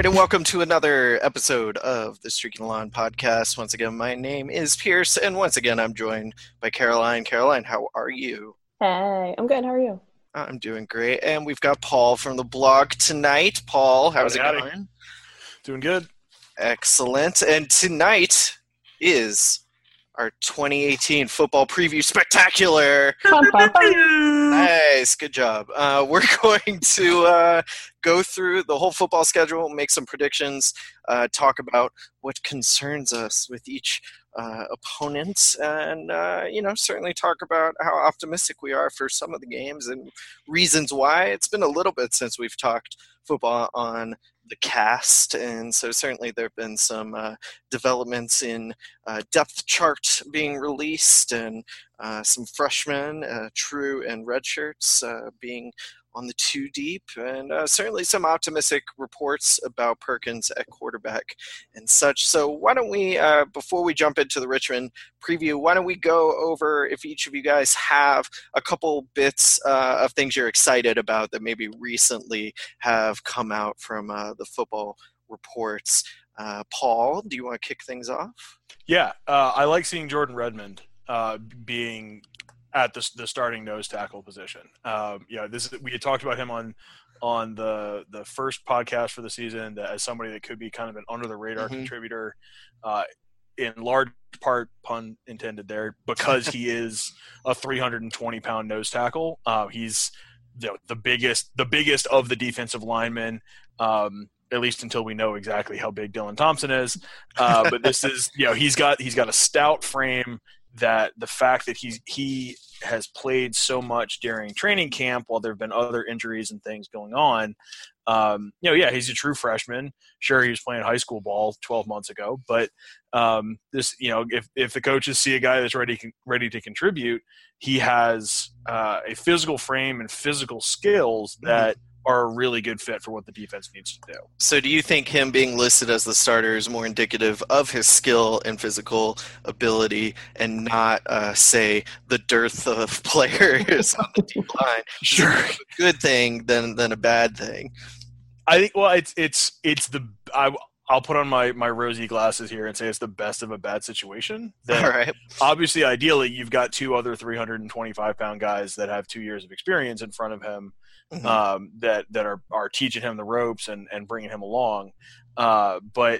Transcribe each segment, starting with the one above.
right, and welcome to another episode of the Streaking Lawn podcast. Once again, my name is Pierce, and once again, I'm joined by Caroline. Caroline, how are you? Hey, I'm good. How are you? I'm doing great, and we've got Paul from the blog tonight. Paul, how's it going? Doing good. Excellent. And tonight is our 2018 football preview spectacular. Nice, good job. We're going to go through the whole football schedule, make some predictions, talk about what concerns us with each opponent, and certainly talk about how optimistic we are for some of the games and reasons why. It's been a little bit since we've talked football on the cast, and so certainly there have been some developments in depth chart being released, and some freshmen, true and red shirts, being on the two deep, and certainly some optimistic reports about Perkins at quarterback and such. So why don't we, before we jump into the Richmond preview, why don't we go over if each of you guys have a couple bits of things you're excited about that maybe recently have come out from the football reports. Paul, do you want to kick things off? Yeah, I like seeing Jordan Redmond being at the starting nose tackle position. We had talked about him on the first podcast for the season as somebody that could be kind of an under the radar contributor, in large part, pun intended there, because he is a 320-pound nose tackle. He's the biggest of the defensive linemen. At least until we know exactly how big Dylan Thompson is. But this is, he's got a stout frame. That the fact that he has played so much during training camp while there have been other injuries and things going on, he's a true freshman. Sure, he was playing high school ball 12 months ago, but if the coaches see a guy that's ready to contribute, he has a physical frame and physical skills that are a really good fit for what the defense needs to do. So do you think him being listed as the starter is more indicative of his skill and physical ability and not, say, the dearth of players on the team line? Sure. A good thing than a bad thing. I think, well, I'll put on my rosy glasses here and say it's the best of a bad situation. All right. Obviously, ideally, you've got two other 325-pound guys that have 2 years of experience in front of him, that are teaching him the ropes and bringing him along. But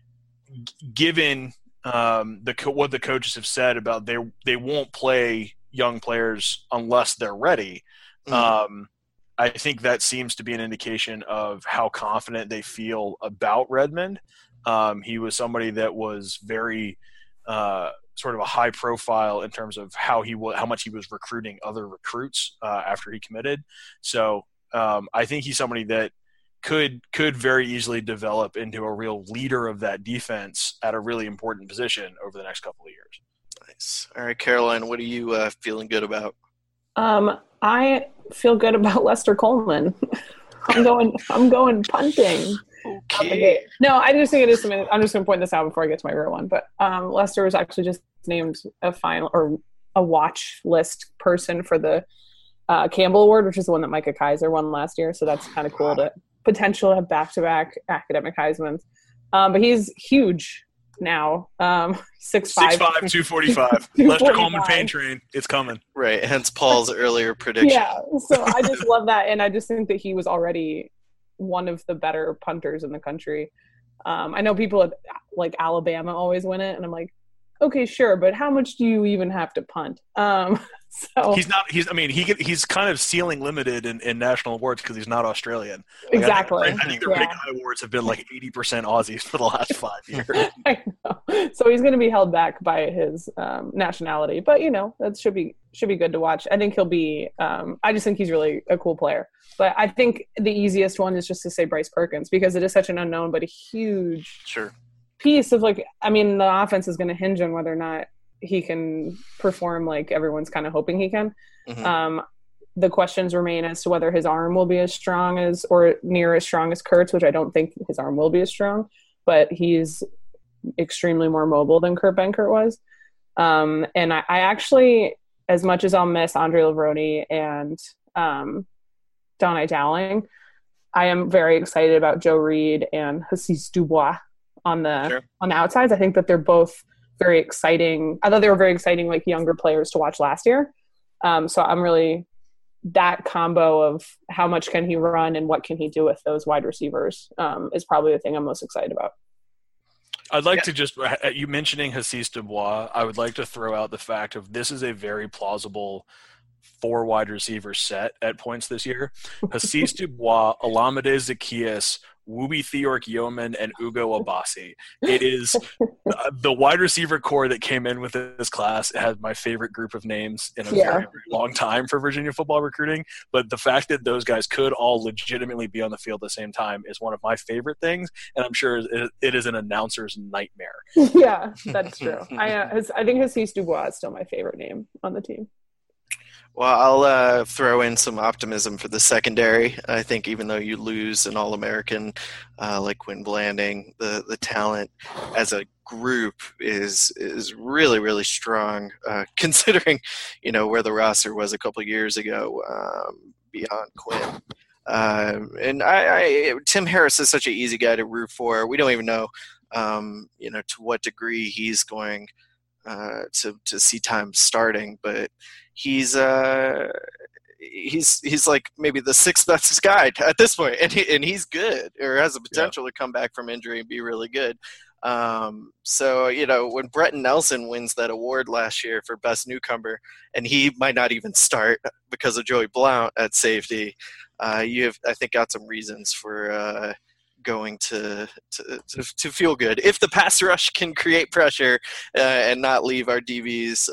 given what the coaches have said about they won't play young players unless they're ready, I think that seems to be an indication of how confident they feel about Redmond. He was somebody that was very sort of a high profile in terms of how much he was recruiting other recruits after he committed. So I think he's somebody that could very easily develop into a real leader of that defense at a really important position over the next couple of years. Nice. All right, Caroline, what are you feeling good about? I feel good about Lester Coleman. I'm going punting. Okay. No, I just think it is something. I'm just going to point this out before I get to my real one. But Lester was actually just named a watch list person for the Campbell Award, which is the one that Micah Kaiser won last year. So that's kind of cool to potentially have back-to-back academic Heismans. But he's huge now. 6'5", 245. Lester Coleman pain train. It's coming. Right. Hence Paul's earlier prediction. Yeah. So I just love that, and I just think that he was already one of the better punters in the country. I know people at like Alabama always win it, and I'm like, okay, sure, but how much do you even have to punt? So he's kind of ceiling limited in national awards because he's not Australian. Exactly. I think the Ring Eye Awards have been like 80% Aussies for the last 5 years. I know. So he's going to be held back by his nationality, but that should be good to watch. I think he'll be. I just think he's really a cool player. But I think the easiest one is just to say Bryce Perkins because it is such an unknown but a huge piece of the offense is going to hinge on whether or not he can perform like everyone's kind of hoping he can. The questions remain as to whether his arm will be as strong as or near as strong as Kurt's, which I don't think his arm will be as strong, but he's extremely more mobile than Kurt Benkert was. And I actually, as much as I'll miss Andre Levrone and Donnie Dowling, I am very excited about Joe Reed and Hassis Dubois on the outsides. I think that they're both very exciting. I thought they were very exciting, like younger players to watch last year. So I'm really that combo of how much can he run and what can he do with those wide receivers is probably the thing I'm most excited about. I'd like to just – you mentioning Hassis Dubois, I would like to throw out the fact of this is a very plausible 4 wide receiver set at points this year. Hassis Dubois, Olamide Zaccheaus, Wubi Theork Yeoman, and Ugo Abasi. It is the wide receiver core that came in with this class. It has my favorite group of names in a very, very long time for Virginia football recruiting. But the fact that those guys could all legitimately be on the field at the same time is one of my favorite things, and I'm sure it is an announcer's nightmare. Yeah, that's true. I think Hassis Dubois is still my favorite name on the team. Well, I'll throw in some optimism for the secondary. I think even though you lose an All-American like Quinn Blanding, the talent as a group is really, really strong, considering, where the roster was a couple of years ago beyond Quinn. And Tim Harris is such an easy guy to root for. We don't even know, to what degree he's going to see time starting, but he's like maybe the 6th best guy at this point, and he's good, or has the potential to come back from injury and be really good. So when Bretton Nelson wins that award last year for best newcomer, and he might not even start because of Joey Blount at safety, you have, I think, got some reasons for going to feel good if the pass rush can create pressure and not leave our DBs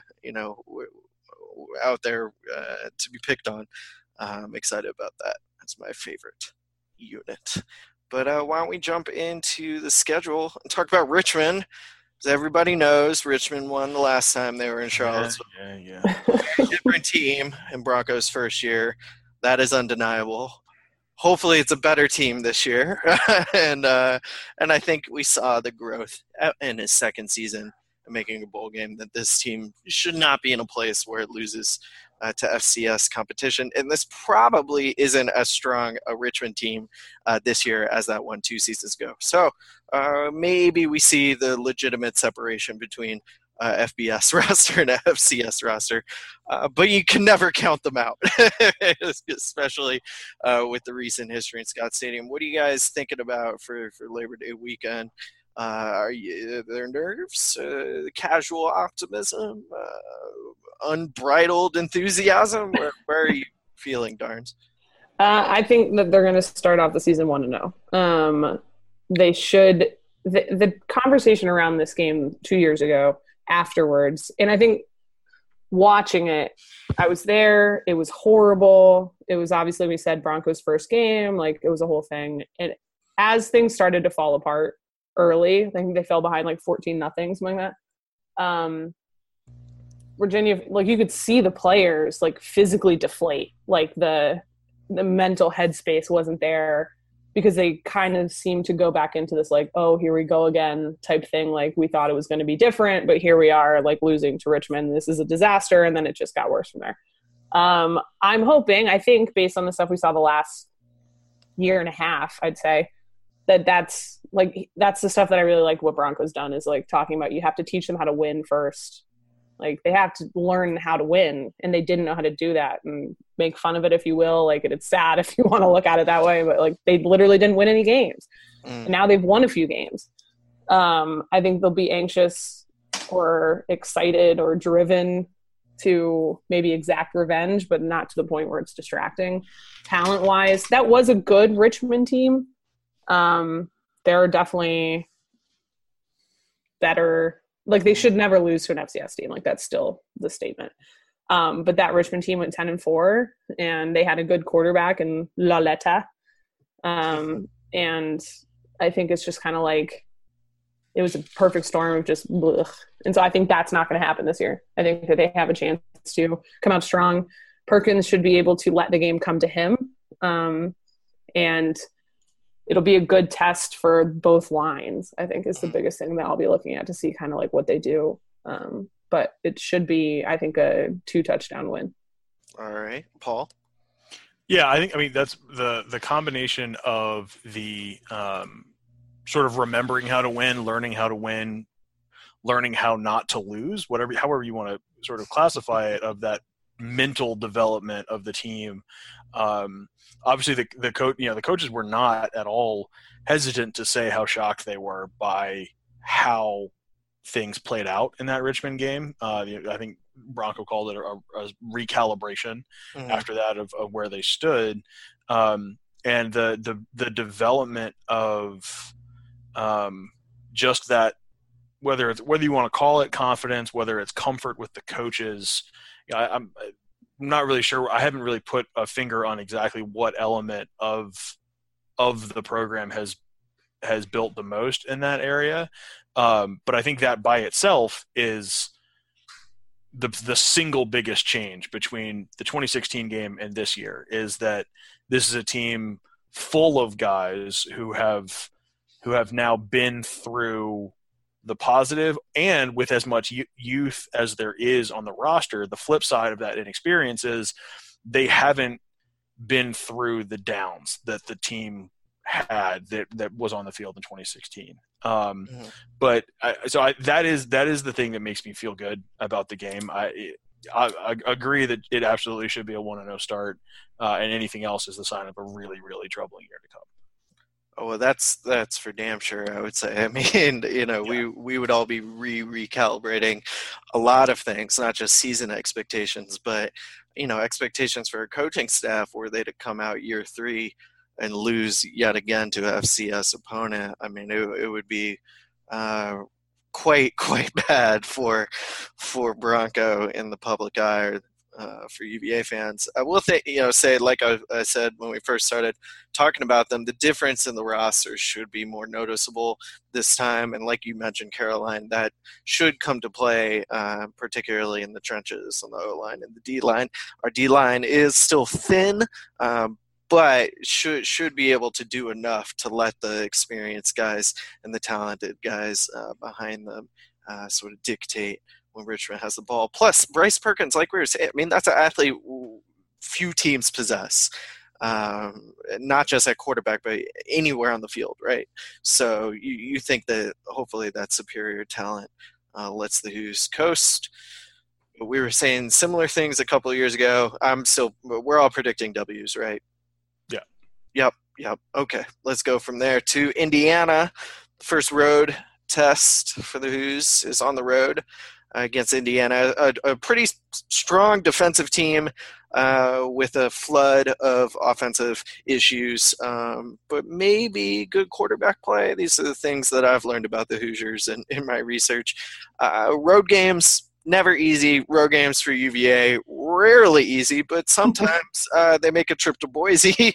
out there to be picked on. I'm excited about that. That's my favorite unit. But why don't we jump into the schedule and talk about Richmond? As everybody knows, Richmond won the last time they were in Charlottesville. Yeah. Very different team in Broncos' first year. That is undeniable. Hopefully it's a better team this year. and I think we saw the growth in his second season making a bowl game, that this team should not be in a place where it loses to FCS competition. And this probably isn't as strong a Richmond team this year as that one 2 seasons ago. So maybe we see the legitimate separation between FBS roster and FCS roster, but you can never count them out, especially with the recent history in Scott Stadium. What are you guys thinking about for Labor Day weekend? Are there nerves, casual optimism, unbridled enthusiasm? Where are you feeling, Darns? I think that they're going to start off the season 1-0. They should. The conversation around this game 2 years ago afterwards, and I think watching it, I was there. It was horrible. It was obviously, we said, Broncos' first game. Like, it was a whole thing. And as things started to fall apart early, I think they fell behind like 14-0, something like that. Virginia, like, you could see the players like physically deflate. Like the mental headspace wasn't there, because they kind of seemed to go back into this like, oh, here we go again type thing. Like, we thought it was going to be different, but here we are, like, losing to Richmond. This is a disaster. And then it just got worse from there. I'm hoping, I think, based on the stuff we saw the last year and a half, I'd say that's the stuff that I really like what Broncos done, is like talking about, you have to teach them how to win first. Like, they have to learn how to win, and they didn't know how to do that. And make fun of it if you will. Like, it's sad if you want to look at it that way, but like, they literally didn't win any games. And now they've won a few games. I think they'll be anxious or excited or driven to maybe exact revenge, but not to the point where it's distracting. Talent-wise, that was a good Richmond team. They're definitely better. Like, they should never lose to an FCS team. Like, that's still the statement. But that Richmond team went 10-4, and they had a good quarterback in Laletta. And I think it's just kind of like, it was a perfect storm of just blech. And so I think that's not going to happen this year. I think that they have a chance to come out strong. Perkins should be able to let the game come to him. And it'll be a good test for both lines, I think, is the biggest thing that I'll be looking at to see kind of like what they do. But it should be, I think, a 2-touchdown win. All right. Paul? Yeah, I mean that's the combination of the sort of remembering how to win, learning how to win, learning how not to lose, however you want to sort of classify it, of that mental development of the team. Obviously, the coaches were not at all hesitant to say how shocked they were by how things played out in that Richmond game. I think Bronco called it a recalibration after that of where they stood, and the development of just that, whether you want to call it confidence, whether it's comfort with the coaches. I'm not really sure. I haven't really put a finger on exactly what element of the program has built the most in that area. But I think that by itself is the single biggest change between the 2016 game and this year, is that this is a team full of guys who have now been through the positive, and with as much youth as there is on the roster. The flip side of that inexperience is they haven't been through the downs that the team had that was on the field in 2016. But that is the thing that makes me feel good about the game. I agree that it absolutely should be a 1-0 start, and anything else is the sign of a really, really troubling year to come. Oh, well, that's for damn sure, I would say. I mean, we would all be recalibrating a lot of things, not just season expectations, but, expectations for a coaching staff were they to come out year 3 and lose yet again to a FCS opponent. I mean, it would be quite bad for Bronco in the public eye, or for UVA fans. I will say, like I said when we first started talking about them, the difference in the roster should be more noticeable this time. And like you mentioned, Caroline, that should come to play, particularly in the trenches on the O-line and the D-line. Our D-line is still thin, but should be able to do enough to let the experienced guys and the talented guys behind them sort of dictate when Richmond has the ball. Plus, Bryce Perkins, like we were saying, I mean, that's an athlete few teams possess, not just at quarterback, but anywhere on the field, right? So you think that hopefully that superior talent lets the Hoos coast. We were saying similar things a couple of years ago. We're all predicting W's, right? Yeah. Yep. Okay, let's go from there to Indiana. First road test for the Hoos is on the road against Indiana, a pretty strong defensive team with a flood of offensive issues, but maybe good quarterback play. These are the things that I've learned about the Hoosiers in my research. Road games, never easy. Road games for UVA, rarely easy, but sometimes they make a trip to Boise.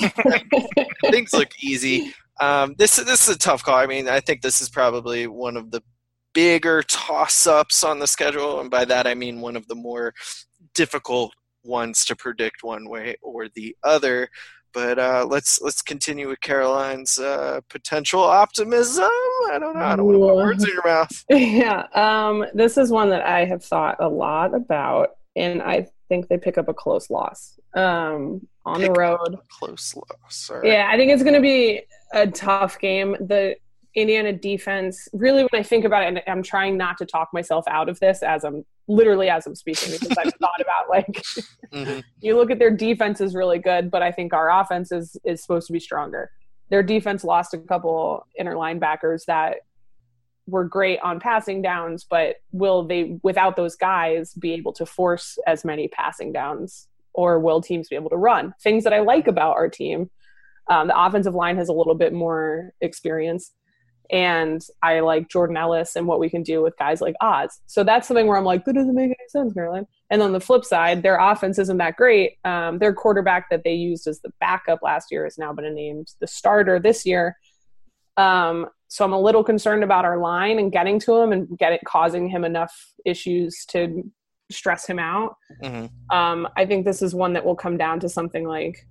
Things look easy. This is a tough call. I mean, I think this is probably one of the bigger toss-ups on the schedule, and by that I mean one of the more difficult ones to predict one way or the other. But let's continue with Caroline's potential optimism. I don't know. I don't want to put words in your mouth. Yeah. This is one that I have thought a lot about, and I think they pick up a close loss on the road. Close loss. All right. Yeah, I think it's going to be a tough game. The Indiana defense, really, when I think about it, and I'm trying not to talk myself out of this as I'm speaking, because I've thought about you look at their defense is really good, but I think our offense is supposed to be stronger. Their defense lost a couple inner linebackers that were great on passing downs, but will they, without those guys, be able to force as many passing downs, or will teams be able to run? Things that I like about our team. The offensive line has a little bit more experience. And I like Jordan Ellis and what we can do with guys like Oz. So that's something where I'm like, that doesn't make any sense, Caroline. And on the flip side, their offense isn't that great. Their quarterback that they used as the backup last year has now been named the starter this year. So I'm a little concerned about our line and getting to him and causing him enough issues to stress him out. I think this is one that will come down to something like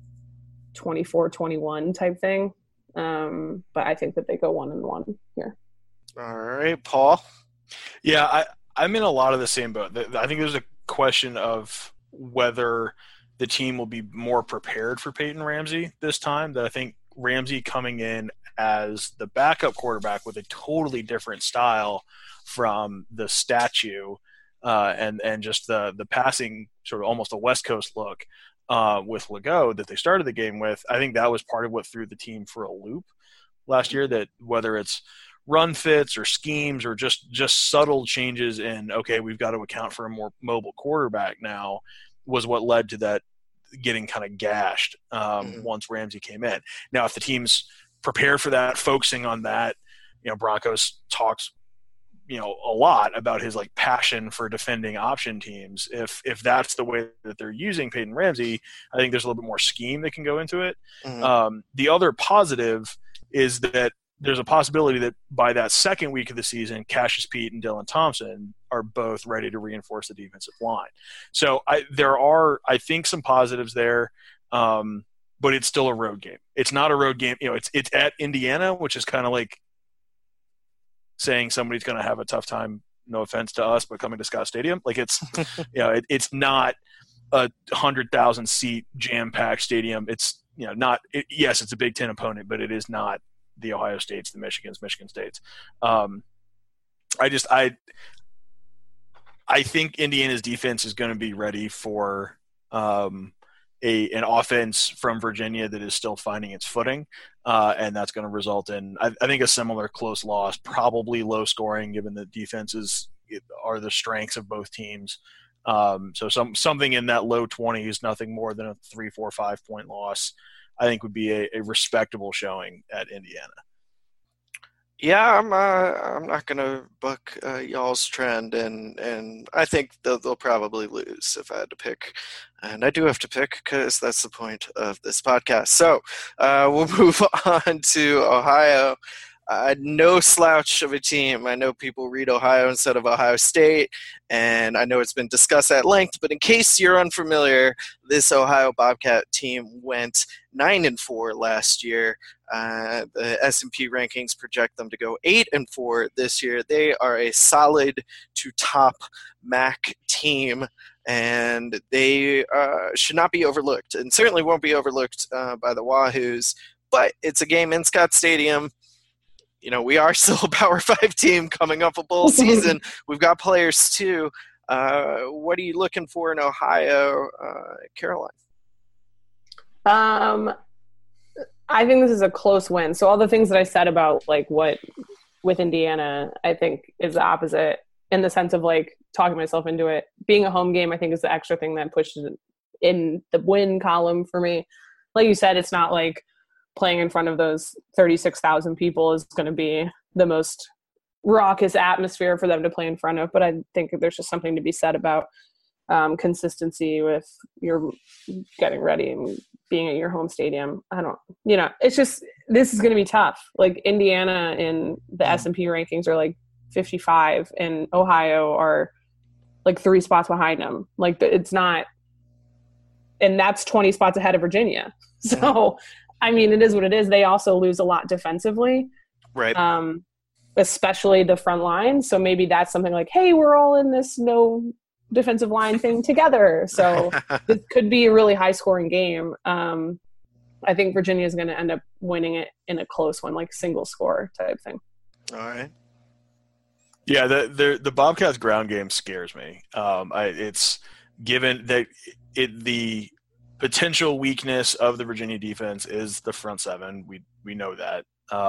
24-21 type thing. But I think that they go 1-1 here. All right, Paul. Yeah, I'm in a lot of the same boat. I think there's a question of whether the team will be more prepared for Peyton Ramsey this time. That I think Ramsey coming in as the backup quarterback with a totally different style from the statue and just the passing, sort of almost a West Coast look with Legault that they started the game with. I think that was part of what threw the team for a loop last year, that whether it's run fits or schemes or just subtle changes in, okay, we've got to account for a more mobile quarterback now, was what led to that getting kind of gashed once Ramsey came in. Now, if the team's prepared for that, focusing on that, Broncos talks, a lot about his like passion for defending option teams. If that's the way that they're using Peyton Ramsey, I think there's a little bit more scheme that can go into it. The other positive is that there's a possibility that by that second week of the season, Cassius Pete and Dylan Thompson are both ready to reinforce the defensive line. So there are, I think, some positives there, but it's still a road game. It's not a road game. It's at Indiana, which is kind of like saying somebody's going to have a tough time, no offense to us, but coming to Scott Stadium. Like it's, it's not a 100,000 seat jam-packed stadium. It's, yes, it's a Big Ten opponent, but it is not the Ohio States, the Michigan States. I think Indiana's defense is going to be ready for an offense from Virginia that is still finding its footing, and that's going to result in, I think, a similar close loss, probably low scoring, given that defenses are the strengths of both teams. So something in that low 20s, nothing more than a 3, 4, 5 point loss, I think would be a respectable showing at Indiana. Yeah, I'm not gonna buck y'all's trend, and I think they'll probably lose if I had to pick, and I do have to pick because that's the point of this podcast. So we'll move on to Ohio. No slouch of a team. I know people read Ohio instead of Ohio State, and I know it's been discussed at length, but in case you're unfamiliar, this Ohio Bobcat team went 9-4 last year. The S&P rankings project them to go 8-4 this year. They are a solid to top MAC team, and they should not be overlooked, and certainly won't be overlooked by the Wahoos, but it's a game in Scott Stadium. We are still a Power 5 team coming off a bowl season. We've got players too. What are you looking for in Ohio, Caroline? I think this is a close win. So all the things that I said about like what with Indiana, I think is the opposite in the sense of like talking myself into it. Being a home game, I think, is the extra thing that pushes it in the win column for me. Like you said, it's not like playing in front of those 36,000 people is going to be the most raucous atmosphere for them to play in front of. But I think there's just something to be said about consistency with your getting ready and being at your home stadium. It's just, this is going to be tough. Like Indiana in the S&P rankings are like 55 and Ohio are like 3 spots behind them. Like it's not, and that's 20 spots ahead of Virginia. So, it is what it is. They also lose a lot defensively. Right. Especially the front line. So maybe that's something like, hey, we're all in this no defensive line thing together. So it could be a really high scoring game. I think Virginia is going to end up winning it in a close one, like single score type thing. All right. Yeah, the Bobcats ground game scares me. It's given that the potential weakness of the Virginia defense is the front seven. We know that.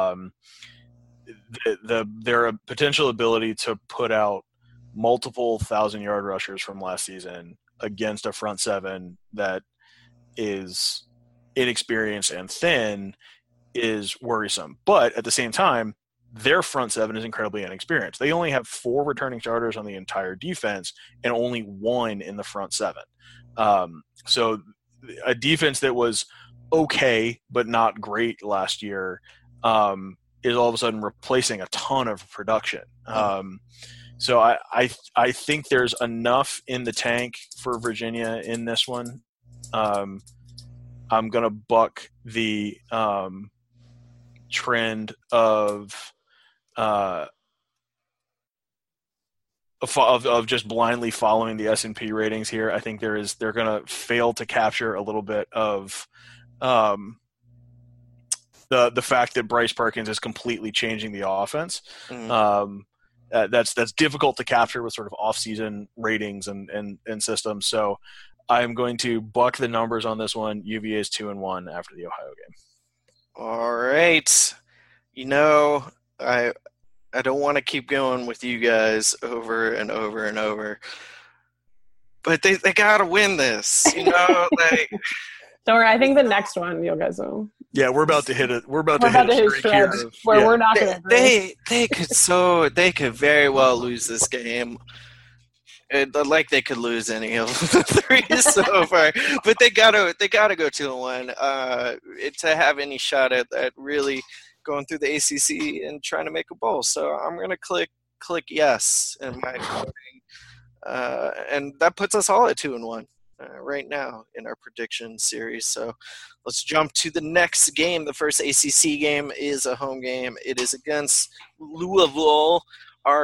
Their potential ability to put out multiple 1,000-yard rushers from last season against a front seven that is inexperienced and thin is worrisome. But at the same time, their front seven is incredibly inexperienced. They only have 4 returning starters on the entire defense and only 1 in the front seven. So a defense that was okay but not great last year is all of a sudden replacing a ton of production. So I think there's enough in the tank for Virginia in this one. I'm going to buck the trend of of just blindly following the S&P ratings here. I think they're going to fail to capture a little bit of the fact that Bryce Perkins is completely changing the offense. That's difficult to capture with sort of off-season ratings and systems. So I'm going to buck the numbers on this one. UVA is 2-1 after the Ohio game. All right. I don't want to keep going with you guys over and over and over, but they got to win this. Don't worry. I think the next one you guys will. Yeah, we're about to hit it. We're about to hit a streak here. Where we're not going to. They could very well lose this game. Like they could lose any of the three so far, but they gotta go 2-1 to have any shot at really going through the ACC and trying to make a bowl. So I'm gonna click yes in my voting, and that puts us all at 2-1 right now in our prediction series. So let's jump to the next game. The first ACC game is a home game. It is against Louisville, our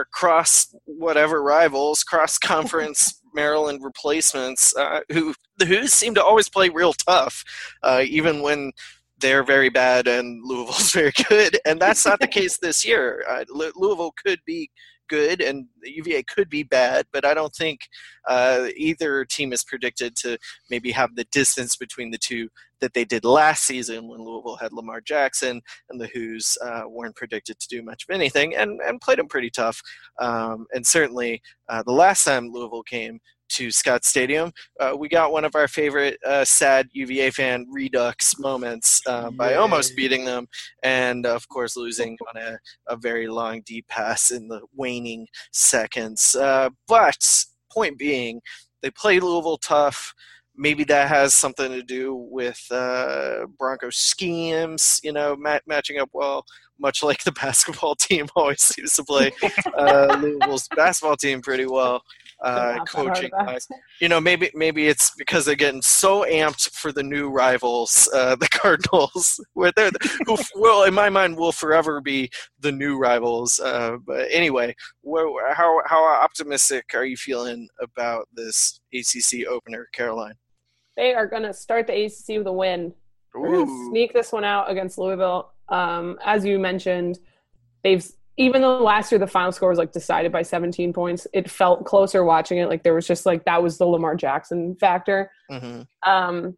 cross-conference Maryland replacements, who seem to always play real tough, even when they're very bad and Louisville's very good. And that's not the case this year. Louisville could be good and the UVA could be bad, but I don't think either team is predicted to maybe have the distance between the two that they did last season when Louisville had Lamar Jackson and the Hoos weren't predicted to do much of anything and played them pretty tough. And certainly the last time Louisville came to Scott Stadium, we got one of our favorite sad UVA fan redux moments by almost beating them and, of course, losing on a very long deep pass in the waning seconds. But point being, they played Louisville tough. Maybe that has something to do with Bronco schemes, matching up well, much like the basketball team always seems to play Louisville's basketball team pretty well. Coaching wise, maybe it's because they're getting so amped for the new rivals, the Cardinals, where who will, in my mind, will forever be the new rivals. But anyway, how optimistic are you feeling about this ACC opener, Caroline? They are going to start the ACC with a win. They're going to sneak this one out against Louisville. As you mentioned, even though last year the final score was decided by 17 points, it felt closer watching it. There was just that was the Lamar Jackson factor. Mm-hmm.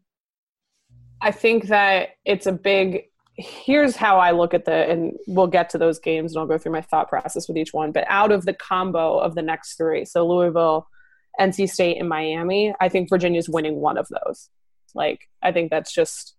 I think that it's here's how I look at and we'll get to those games and I'll go through my thought process with each one. But out of the combo of the next three, so Louisville, NC State, and Miami, I think Virginia's winning one of those. I think that's just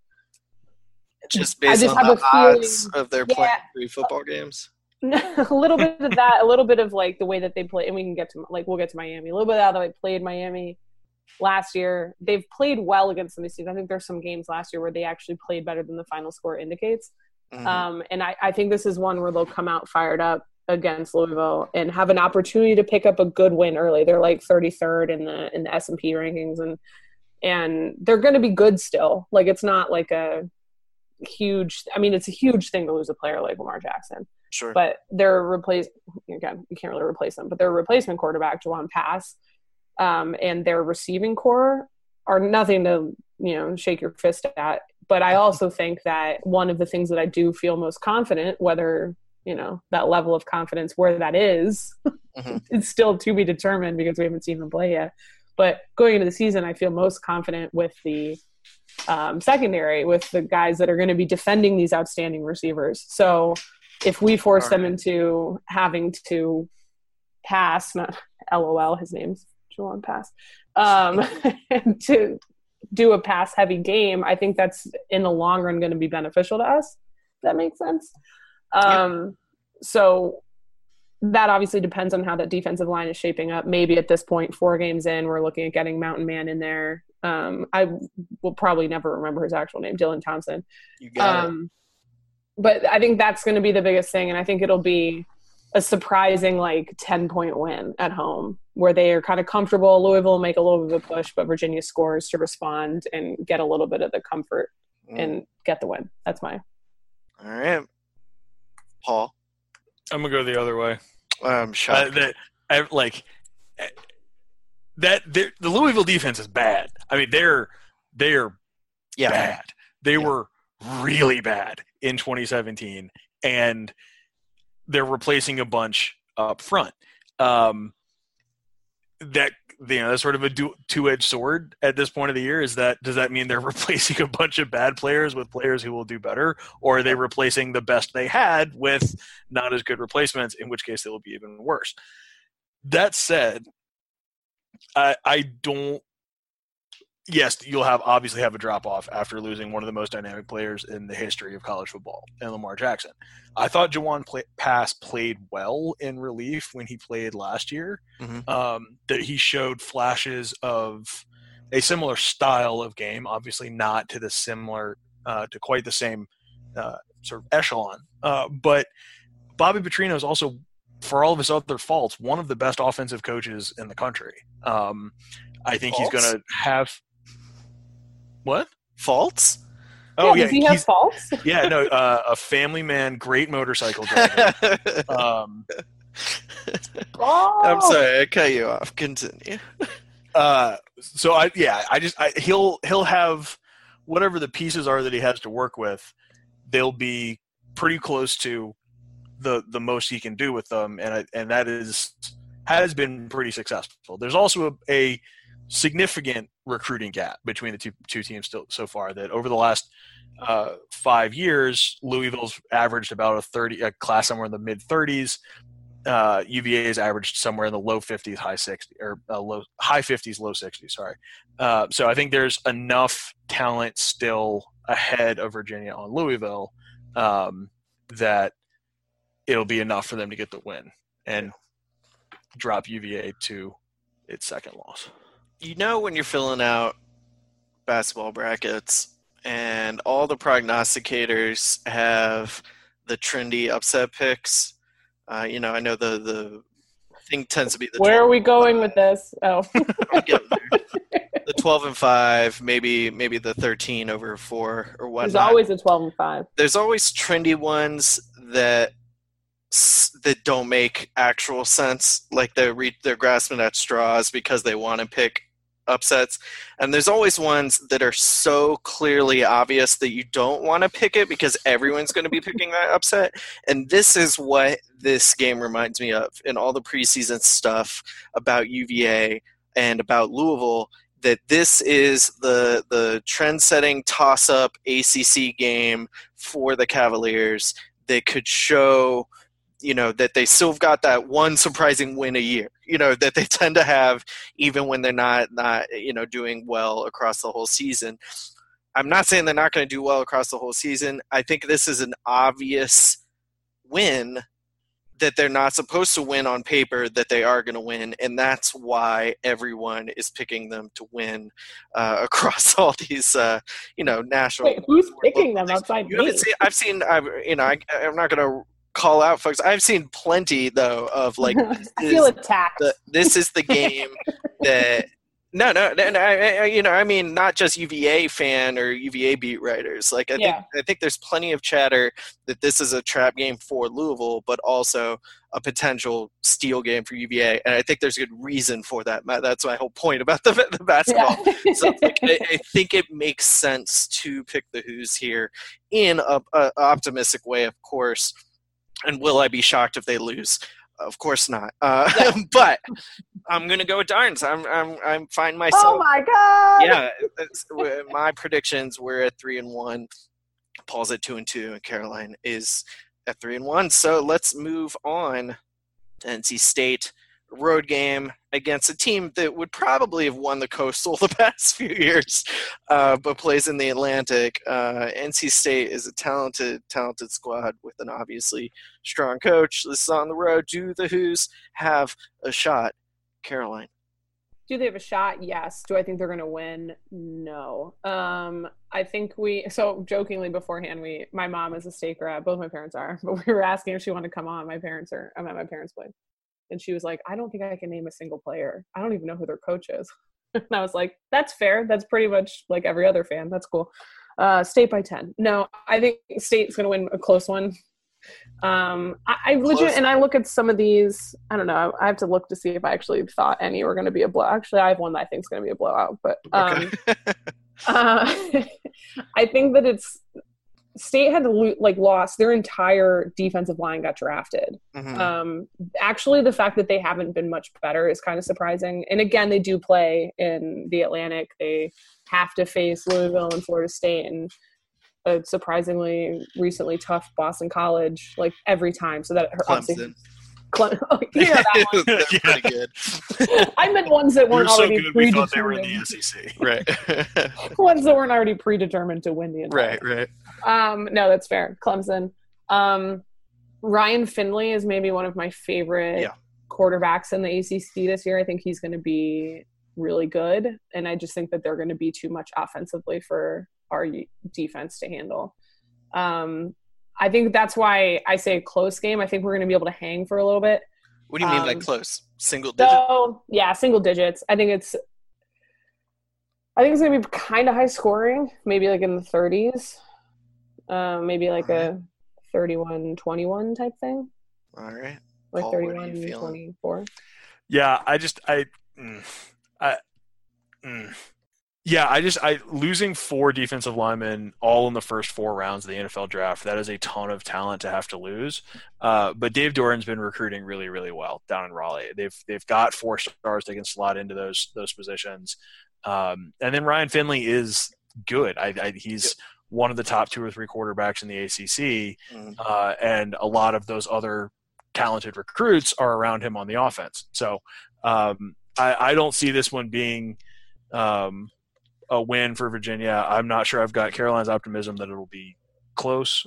based on the odds of their playing 3 football games. A little bit of that, a little bit of the way that they play, and we can get to we'll get to Miami. A little bit of how they played Miami last year. They've played well against some of these teams. I think there's some games last year where they actually played better than the final score indicates. Mm-hmm. And I think this is one where they'll come out fired up against Louisville and have an opportunity to pick up a good win early. They're 33rd in the S&P rankings, and they're going to be good still. It's not a huge. I mean, it's a huge thing to lose a player like Lamar Jackson. Sure. But their again, you can't really replace them, but their replacement quarterback, Jawan Pass, and their receiving core are nothing to, shake your fist at. But I also think that one of the things that I do feel most confident, whether, that level of confidence, where that is, mm-hmm. it's still to be determined because we haven't seen them play yet. But going into the season, I feel most confident with the secondary, with the guys that are going to be defending these outstanding receivers. So if we force them into having to pass, not LOL, his name's Jawan Pass, to do a pass-heavy game, I think that's in the long run going to be beneficial to us. That makes sense. So that obviously depends on how that defensive line is shaping up. Maybe at this point, 4 games in, we're looking at getting Mountain Man in there. I will probably never remember his actual name, Dylan Thompson. You got it. But I think that's going to be the biggest thing, and I think it'll be a surprising 10-point win at home where they are kind of comfortable. Louisville will make a little bit of a push, but Virginia scores to respond and get a little bit of the comfort and get the win. That's my. All right. Paul? I'm going to go the other way. I'm shocked. the Louisville defense is bad. I mean, they're bad. They were really bad in 2017, and they're replacing a bunch up front. That's sort of a two-edged sword at this point of the year. Does that mean they're replacing a bunch of bad players with players who will do better, or are they replacing the best they had with not as good replacements, in which case they will be even worse? That said, I don't. Yes, you'll obviously have a drop-off after losing one of the most dynamic players in the history of college football, and Lamar Jackson. I thought Jawon Pass played well in relief when he played last year. Mm-hmm. That he showed flashes of a similar style of game, obviously not to quite the same sort of echelon. But Bobby Petrino is also, for all of his other faults, one of the best offensive coaches in the country. I think he's going to have – what? Faults? Oh, yeah. Does he have faults? Yeah, no, a family man, great motorcycle driver. I'm sorry, I cut you off. Continue. He'll have whatever the pieces are that he has to work with. They'll be pretty close to the most he can do with them, and that has been pretty successful. There's also a significant recruiting gap between the two teams so far, that over the last 5 years, Louisville's averaged about a class somewhere in the mid 30s. UVA's averaged somewhere in the low 50s, high 60s, or high 50s, low 60s. Sorry. So I think there's enough talent still ahead of Virginia on Louisville that it'll be enough for them to get the win and drop UVA to its second loss. You know, when you're filling out basketball brackets and all the prognosticators have the trendy upset picks, I know the thing tends to be the – Where are we going with this? Oh. I'll get there. The 12-5, maybe the 13 over 4 or whatnot. There's always a 12-5. There's always trendy ones that don't make actual sense, like they're grasping at straws because they want to pick upsets, and there's always ones that are so clearly obvious that you don't want to pick it because everyone's going to be picking that upset. And this is what this game reminds me of in all the preseason stuff about UVA and about Louisville, that this is the trend-setting toss-up ACC game for the Cavaliers that could show that they still got that one surprising win a year, that they tend to have even when they're not doing well across the whole season. I'm not saying they're not going to do well across the whole season. I think this is an obvious win that they're not supposed to win on paper, that they are going to win, and that's why everyone is picking them to win across all these, national. Wait, who's picking them outside me? I'm not going to call out folks. I've seen plenty though of like I feel attacked. This is the game that no, I mean not just UVA fan or UVA beat writers. Like I think there's plenty of chatter that this is a trap game for Louisville, but also a potential steal game for UVA, and I think there's a good reason for that. That's my whole point about the basketball. Yeah. So I think it makes sense to pick the Hoos here in a optimistic way, of course. And will I be shocked if they lose? Of course not. But I'm gonna go with Darns. I'm fine myself. Oh my god! Yeah, my predictions were at 3-1. Paul's at 2-2, and Caroline is at 3-1. So let's move on to NC State. Road game against a team that would probably have won the Coastal the past few years, but plays in the Atlantic. NC State is a talented squad with an obviously strong coach. This is on the road. Do the Hoos have a shot? Caroline. Do they have a shot? Yes. Do I think they're going to win? No. I think jokingly beforehand, my mom is a state grad. Both my parents are, but we were asking if she wanted to come on. I'm at my parents' place. And she was like, I don't think I can name a single player. I don't even know who their coach is. And I was like, that's fair. That's pretty much like every other fan. That's cool. State by 10. No, I think State's going to win a close one. I legit, and I look at some of these. I don't know. I have to look to see if I actually thought any were going to be a blowout. Actually, I have one that I think is going to be a blowout. But Okay. I think that State had to lost their entire defensive line got drafted. Mhm. Actually, the fact that they haven't been much better is kind of surprising. And again, they do play in the Atlantic. They have to face Louisville and Florida State and a surprisingly recently tough Boston College, like every time. So that Clemson. Yeah, that one. They're pretty good. I meant ones that weren't You're so already good, we thought they were in predetermined. the SEC. Right. Ones that weren't already predetermined to win the entire. Right. No, that's fair. Clemson. Ryan Finley is maybe one of my favorite quarterbacks in the ACC this year. I think he's going to be really good, and I just think that they're going to be too much offensively for our defense to handle. I think that's why I say close game. I think we're going to be able to hang for a little bit. What do you mean by close? Single digit? So, yeah, single digits. I think it's going to be kind of high scoring, maybe like in the 30s. Maybe like a 31-21 type thing. All right. Like Paul, 31-24. Yeah, losing 4 defensive linemen all in the first 4 rounds of the NFL draft, that is a ton of talent to have to lose. But Dave Doran's been recruiting really, really well down in Raleigh. They've got 4 stars they can slot into those positions. And then Ryan Finley is good. He's one of the top 2 or 3 quarterbacks in the ACC, and a lot of those other talented recruits are around him on the offense. So I don't see this one being a win for Virginia. I'm not sure I've got Caroline's optimism that it'll be close.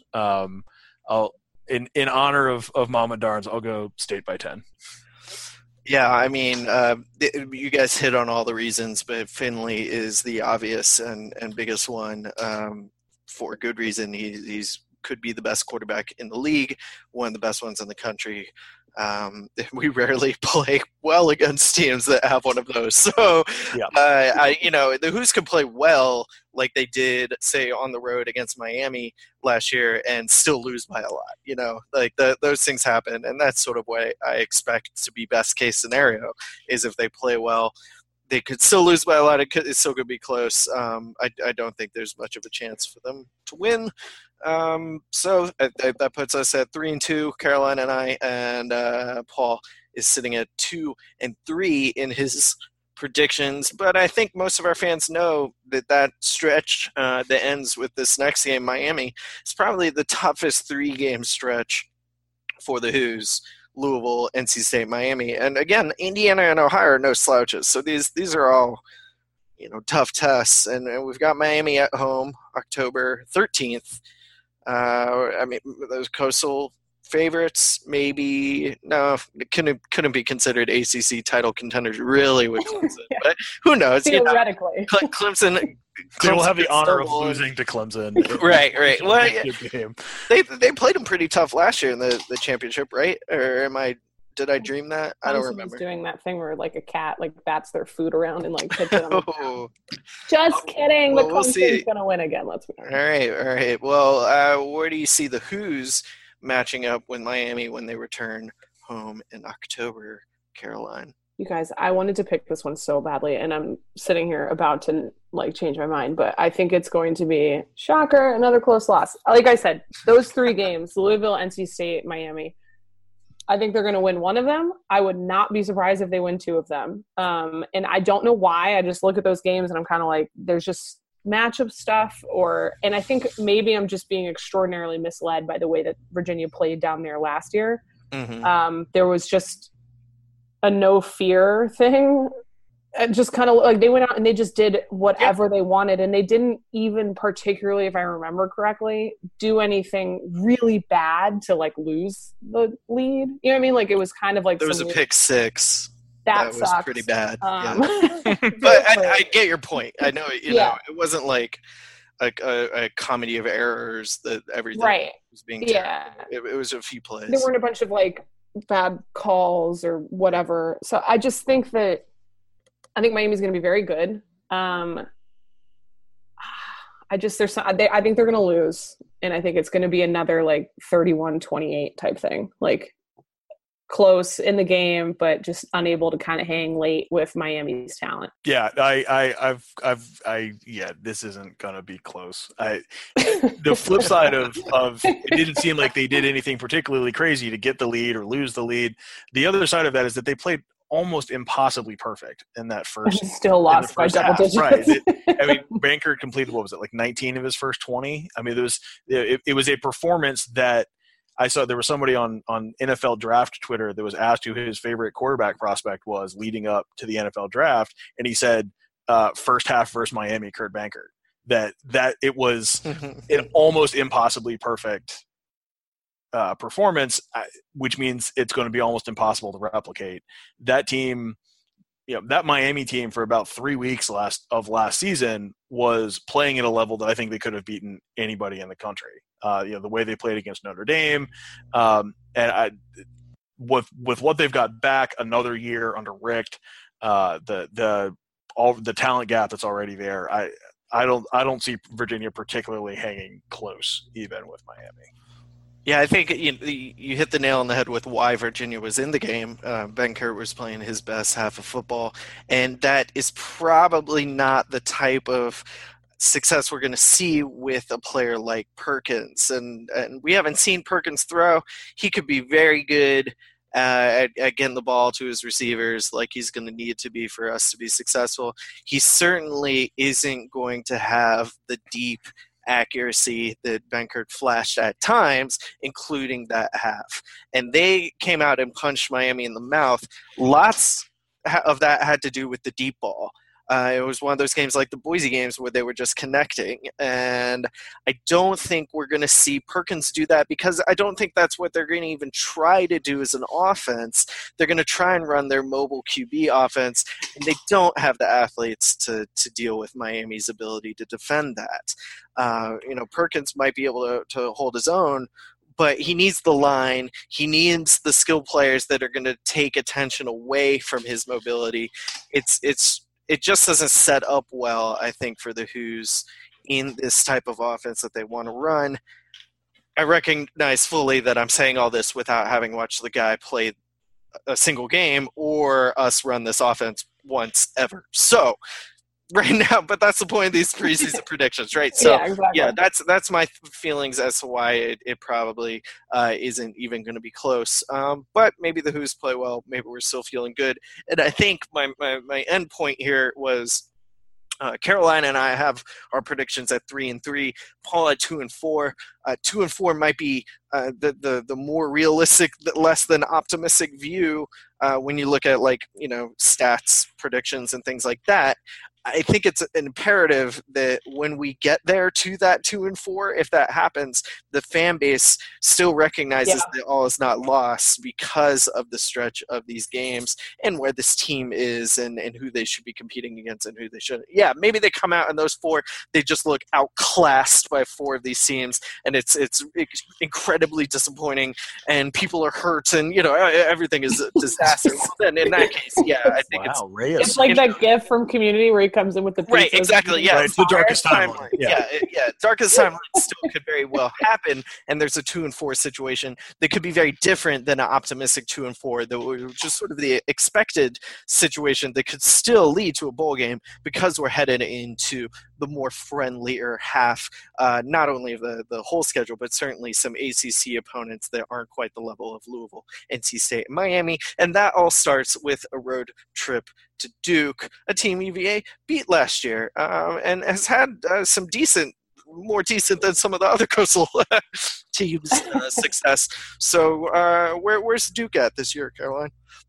In honor of Mama Darns, I'll go State by 10. Yeah, I mean, you guys hit on all the reasons, but Finley is the obvious and biggest one for good reason. He's could be the best quarterback in the league, one of the best ones in the country. We rarely play well against teams that have one of those. So, the Hoos can play well like they did, say, on the road against Miami last year and still lose by a lot. Those things happen, and that's sort of what I expect to be best case scenario is if they play well. They could still lose by a lot. It still could be close. I don't think there's much of a chance for them to win. So that puts us at 3-2, Caroline and I, and Paul is sitting at 2-3 in his predictions. But I think most of our fans know that stretch that ends with this next game, Miami, is probably the toughest 3-game stretch for the Hoos. Louisville, NC State, Miami, and again, Indiana and Ohio are no slouches. So these are all, tough tests. And we've got Miami at home, October 13th. Those coastal favorites, maybe it couldn't be considered ACC title contenders really with Clemson, but who knows? Theoretically, Clemson. They will have the honor of losing to Clemson. Right. Well, they played them pretty tough last year in the championship, right? Or did I dream that? I don't remember. Doing that thing where like a cat bats their food around and hits it on the Just kidding. Well, Clemson's gonna win again. Let's be honest. All right. Well, where do you see the Hoos matching up with Miami when they return home in October, Caroline? You guys, I wanted to pick this one so badly, and I'm sitting here about to change my mind, but I think it's going to be, shocker, another close loss. Like I said, those 3 games, Louisville, NC State, Miami, I think they're going to win one of them. I would not be surprised if they win 2 of them. And I don't know why. I just look at those games and I'm kind of like, there's just matchup stuff, and I think maybe I'm just being extraordinarily misled by the way that Virginia played down there last year. Mm-hmm. There was just a no fear thing. Just kind of they went out and they just did whatever they wanted, and they didn't even particularly, if I remember correctly, do anything really bad to lose the lead. You know what I mean? It was kind of there was a pick 6 that was pretty bad. But I get your point. I know it wasn't like a comedy of errors that everything was being it was a few plays. There weren't a bunch of bad calls or whatever. So I just think Miami's going to be very good. I I think they're going to lose, and I think it's going to be another like 31-28 type thing, like close in the game, but just unable to kind of hang late with Miami's talent. Yeah, this isn't going to be close. The flip side of it didn't seem like they did anything particularly crazy to get the lead or lose the lead. The other side of that is that they played almost impossibly perfect in that first. Still lost by double digits. Right. Bankert completed, what was it, like 19 of his first 20? I mean, it was a performance that I saw. There was somebody on NFL Draft Twitter that was asked who his favorite quarterback prospect was leading up to the NFL Draft, and he said first half versus Miami, Kurt Bankert. That it was an almost impossibly perfect performance, which means it's going to be almost impossible to replicate. That team, that Miami team for about 3 weeks last season was playing at a level that I think they could have beaten anybody in the country. The way they played against Notre Dame, with what they've got back, another year under Richt, the talent gap that's already there. I don't see Virginia particularly hanging close even with Miami. Yeah, I think you hit the nail on the head with why Virginia was in the game. Bankert was playing his best half of football, and that is probably not the type of success we're going to see with a player like Perkins. And we haven't seen Perkins throw. He could be very good at getting the ball to his receivers like he's going to need to be for us to be successful. He certainly isn't going to have the deep accuracy that Bankert flashed at times, including that half. And they came out and punched Miami in the mouth. Lots of that had to do with the deep ball. It was one of those games like the Boise games where they were just connecting. And I don't think we're going to see Perkins do that, because I don't think that's what they're going to even try to do as an offense. They're going to try and run their mobile QB offense, and they don't have the athletes to deal with Miami's ability to defend that. Perkins might be able to hold his own, but he needs the line. He needs the skilled players that are going to take attention away from his mobility. It just doesn't set up well, I think, for the Hoos in this type of offense that they want to run. I recognize fully that I'm saying all this without having watched the guy play a single game or us run this offense once ever. So right now, but that's the point of these preseason predictions, right? So yeah, exactly. That's my feelings as to why it probably isn't even going to be close. But maybe the Hoos play well. Maybe we're still feeling good. And I think my end point here was Carolina and I have our predictions at 3-3. Paul at 2-4. 2-4 might be the more realistic, less than optimistic view when you look at stats, predictions, and things like that. I think it's an imperative that when we get there to that 2-4, if that happens, the fan base still recognizes that all is not lost because of the stretch of these games and where this team is and who they should be competing against and who they shouldn't. Yeah, maybe they come out in those four, they just look outclassed by four of these teams, and it's incredibly disappointing, and people are hurt, and everything is a disaster. Then in that case, I think it's like that GIF from Community where he comes in with the right, exactly, yeah. Right, it's the darkest timeline. Yeah, darkest timeline still could very well happen, and there's a 2-4 situation that could be very different than an optimistic 2-4, that was just sort of the expected situation that could still lead to a bowl game because we're headed into the more friendlier half, not only of the whole schedule, but certainly some ACC opponents that aren't quite the level of Louisville, NC State, and Miami, and that all starts with a road trip to Duke, a team UVA beat last year, and has had some more decent than some of the other coastal teams' success. So where's Duke at this year, Caroline?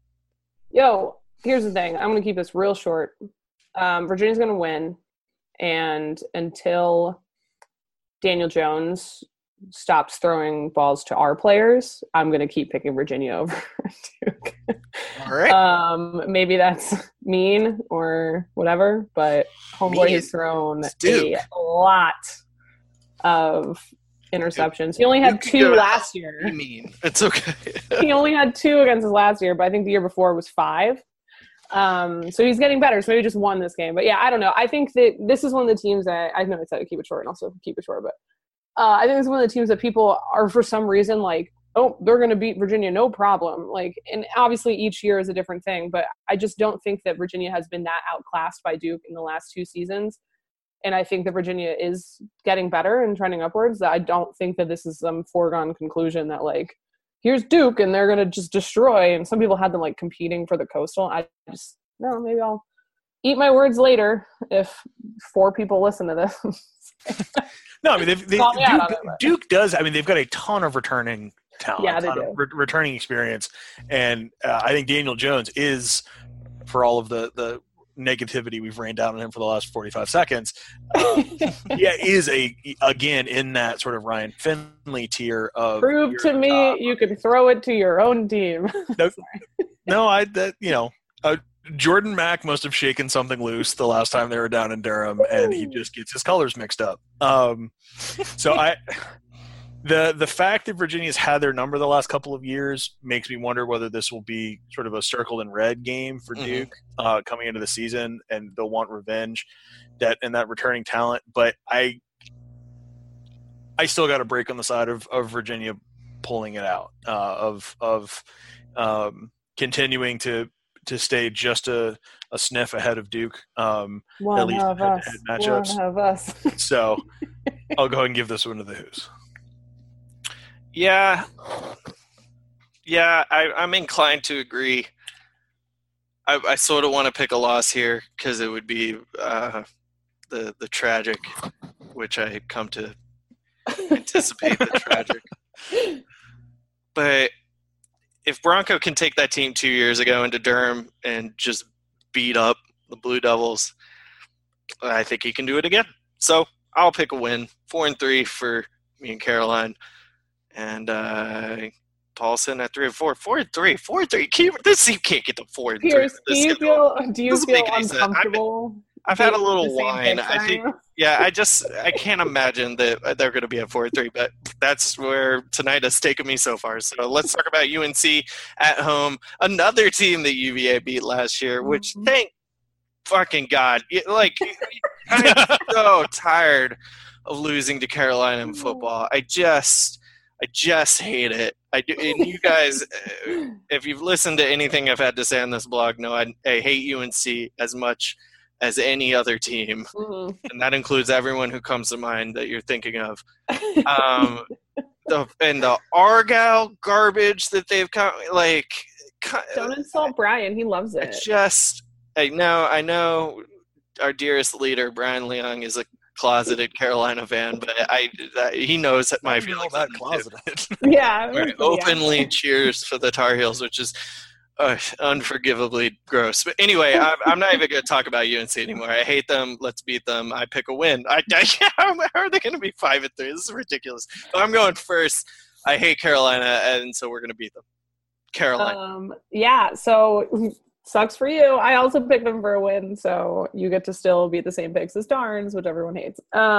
Yo, here's the thing. I'm going to keep this real short. Virginia's going to win, and until Daniel Jones stops throwing balls to our players, I'm going to keep picking Virginia over Duke. All right. Maybe that's mean or whatever, but homeboy has thrown a lot of interceptions. He only had 2 last year. I mean, it's okay. He only had 2 against us last year, but I think the year before was 5. So he's getting better. So maybe just won this game. But yeah, I don't know. I think that this is one of the teams that I know I said to keep it short and also keep it short, but I think it's one of the teams that people are for some reason like, oh, they're going to beat Virginia, no problem. Like, and obviously each year is a different thing, but I just don't think that Virginia has been that outclassed by Duke in the last 2 seasons. And I think that Virginia is getting better and trending upwards. I don't think that this is some foregone conclusion that like, here's Duke and they're going to just destroy. And some people had them like competing for the Coastal. I just, no, maybe I'll eat my words later if 4 people listen to this. No, I mean, Duke does. I mean, they've got a ton of returning talent, yeah, they do. Returning experience. And I think Daniel Jones is, for all of the negativity we've rained down on him for the last 45 seconds, is again in that sort of Ryan Finley tier of prove to me you can throw it to your own team. Jordan Mack must have shaken something loose the last time they were down in Durham, and he just gets his colors mixed up. The fact that Virginia's had their number the last couple of years makes me wonder whether this will be sort of a circle in red game for Duke coming into the season, and they'll want revenge that returning talent. But I still got a break on the side of Virginia pulling it out, of continuing to stay just a sniff ahead of Duke, at least in head-to-head matchups. One of us. So I'll go ahead and give this one to the Hoos. Yeah, I'm inclined to agree. I sort of want to pick a loss here because it would be the tragic, which I come to anticipate the tragic. But if Bronco can take that team 2 years ago into Durham and just beat up the Blue Devils, I think he can do it again. So I'll pick a win, 4-3 for me and Caroline. And Paulson at 3-4, 4-3. This team can't get to 4-3. Pierce, do you feel uncomfortable? I've had a little wine. I think, I can't imagine that they're going to be at 4-3, but that's where tonight has taken me so far. So let's talk about UNC at home, another team that UVA beat last year, which thank fucking God, I'm so tired of losing to Carolina in football. I just hate it. I do, and you guys, if you've listened to anything I've had to say on this blog, know I hate UNC as much as any other team, and that includes everyone who comes to mind that you're thinking of. The Argyle garbage that they've don't insult Brian. He loves it. I know our dearest leader Brian Leong is a closeted Carolina fan, but he knows my feelings. That closeted. Yeah, openly cheers for the Tar Heels, which is unforgivably gross. But anyway, I'm not even going to talk about UNC anymore. I hate them. Let's beat them. I pick a win. How are they going to be 5-3? This is ridiculous. But I'm going first. I hate Carolina, and so we're going to beat them. Carolina. So sucks for you. I also picked them for a win, so you get to still beat the same picks as Darns, which everyone hates.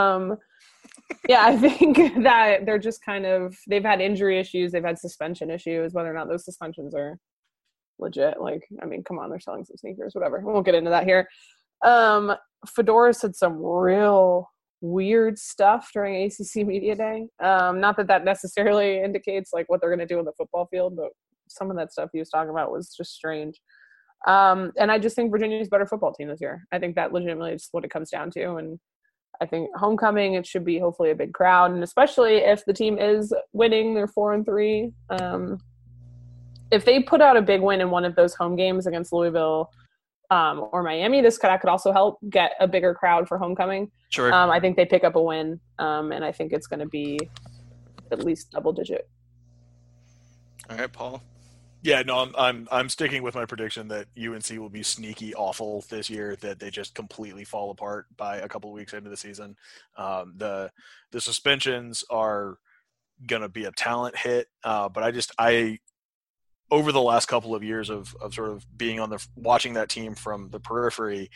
I think that they're just they've had injury issues, they've had suspension issues, whether or not those suspensions are legit. Come on, they're selling some sneakers, whatever. We won't get into that here. Fedora said some real weird stuff during ACC Media Day. Not that necessarily indicates what they're going to do in the football field, but some of that stuff he was talking about was just strange. And I just think Virginia's a better football team this year. I think that legitimately is what it comes down to. And I think homecoming, it should be hopefully a big crowd. And especially if the team is winning, they're 4-3. If they put out a big win in one of those home games against Louisville or Miami, that could also help get a bigger crowd for homecoming. Sure. I think they pick up a win. And I think it's going to be at least double digit. All right, Paul. Yeah, no, I'm sticking with my prediction that UNC will be sneaky awful this year, that they just completely fall apart by a couple of weeks into the season. The suspensions are going to be a talent hit, but I over the last couple of years of sort of being watching that team from the periphery,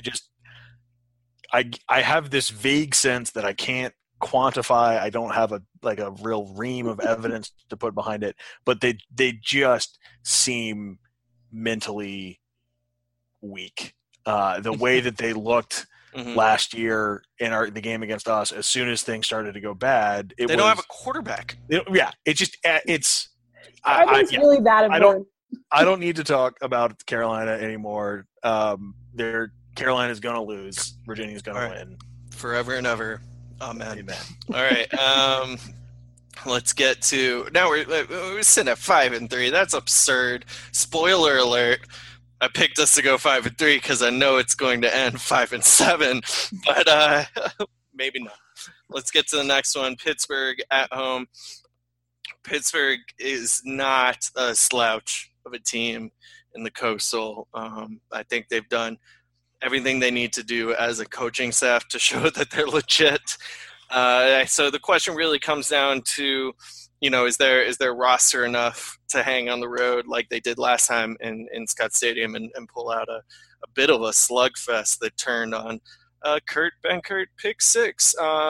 I have this vague sense that I can't quantify. I don't have a real ream of evidence to put behind it, but they just seem mentally weak. The way that they looked last year in the game against us, as soon as things started to go bad, they don't have a quarterback. It's really that important. I don't need to talk about Carolina anymore. Carolina's going to lose. Virginia's going to win. Forever and ever. Amen. All right. Let's get to now. We're sitting at 5-3. That's absurd. Spoiler alert. I picked us to go 5-3 because I know it's going to end 5-7, but maybe not. Let's get to the next one. Pittsburgh at home. Pittsburgh is not a slouch of a team in the Coastal. I think they've done everything they need to do as a coaching staff to show that they're legit. So the question really comes down to, is their roster enough to hang on the road like they did last time in Scott Stadium and pull out a bit of a slugfest that turned on Kurt Benkert pick 6.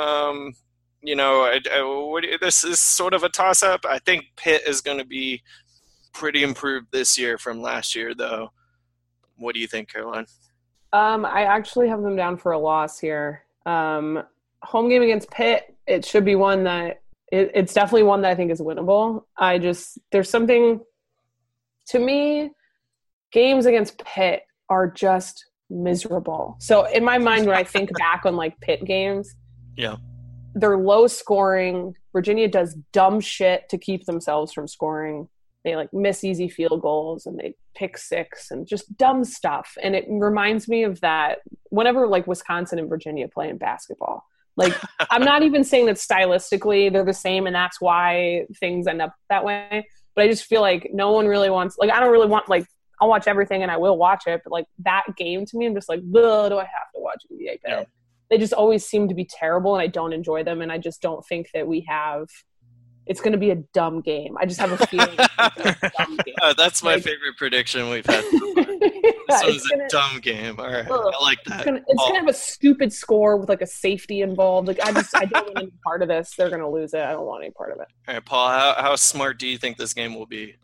This is sort of a toss-up. I think Pitt is going to be pretty improved this year from last year, though. What do you think, Caroline? I actually have them down for a loss here. Home game against Pitt, it should be one that it's definitely one that I think is winnable. There's something to me, games against Pitt are just miserable. So in my mind, when I think back on like Pitt games, they're low scoring. Virginia does dumb shit to keep themselves from scoring. They like miss easy field goals and they pick 6 and just dumb stuff. And it reminds me of that whenever like Wisconsin and Virginia play in basketball. Like, I'm not even saying that stylistically they're the same and that's why things end up that way. But I just feel like no one really wants, like, I don't really want, like, I'll watch everything and I will watch it. But, like, that game to me, I'm just like, do I have to watch NBA Pitt? Yeah. They just always seem to be terrible and I don't enjoy them. And I just don't think that it's going to be a dumb game. I just have a feeling it's a dumb game. That's my favorite prediction we've had. This one's a dumb game. All right. I like that. It's going to have a stupid score with like a safety involved. Like I don't want any part of this. They're going to lose it. I don't want any part of it. All right, Paul, how smart do you think this game will be?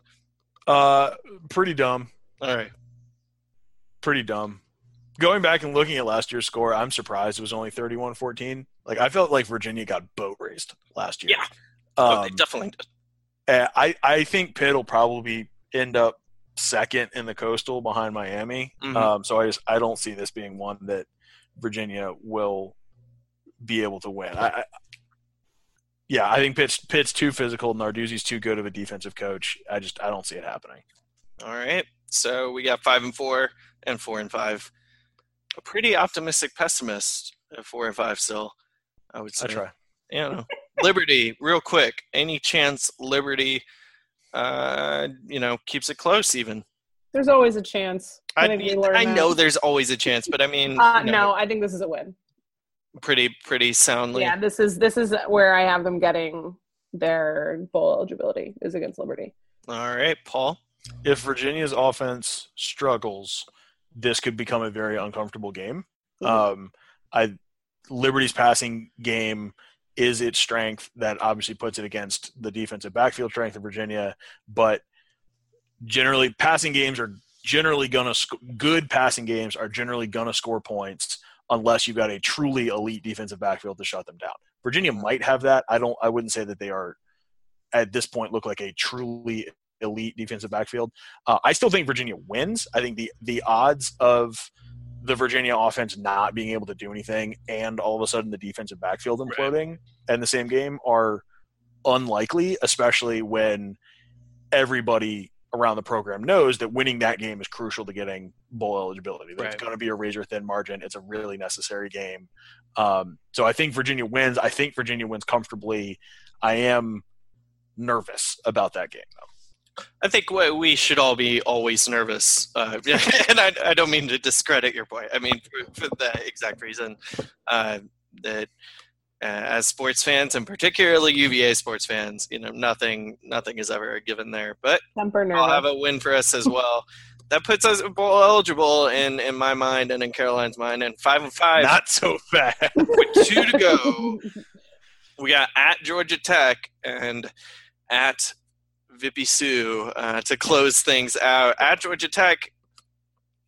Pretty dumb. All right. Pretty dumb. Going back and looking at last year's score, I'm surprised it was only 31-14. Like I felt like Virginia got boat raced last year. Yeah. They definitely did. I think Pitt will probably end up second in the Coastal behind Miami. So I don't see this being one that Virginia will be able to win. I think Pitt's too physical. Narduzzi's too good of a defensive coach. I don't see it happening. All right. So we got 5-4 and 4-5. A pretty optimistic pessimist at 4-5 still, I would say. I try. Liberty, real quick. Any chance Liberty, keeps it close even? There's always a chance. I know there's always a chance, but I mean, no, I think this is a win. Pretty soundly. Yeah, this is where I have them getting their bowl eligibility is against Liberty. All right, Paul. If Virginia's offense struggles, this could become a very uncomfortable game. Mm-hmm. Liberty's passing game is its strength. That obviously puts it against the defensive backfield strength of Virginia. But generally, good passing games are generally going to score points unless you've got a truly elite defensive backfield to shut them down. Virginia might have that. I wouldn't say that they are at this point look like a truly elite defensive backfield. I still think Virginia wins. I think the odds of the Virginia offense not being able to do anything and all of a sudden the defensive backfield imploding in the same game are unlikely, especially when everybody around the program knows that winning that game is crucial to getting bowl eligibility. There's going to be a razor-thin margin. It's a really necessary game. So I think Virginia wins. I think Virginia wins comfortably. I am nervous about that game, though. I think we should all be always nervous. And I don't mean to discredit your point. I mean, for the exact reason that as sports fans, and particularly UVA sports fans, nothing is ever a given there. But I'll have a win for us as well. That puts us bowl eligible in my mind and in Caroline's mind. And 5-5. Not so bad. With 2 to go. We got at Georgia Tech and at Vippy Sue to close things out. At Georgia Tech,